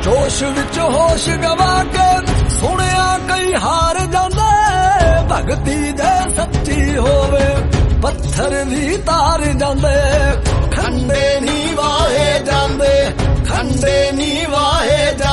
जोश विच होश गवा के सुनिया कई हार जांदे भगती जे सच्ची होवे पत्थर भी तार जांदे खंडे नी वाहे जांदे खंडे नी वाहे